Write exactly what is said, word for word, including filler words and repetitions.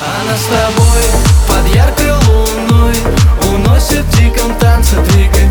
Она с тобой под яркой луной уносит в диком танце, двигаясь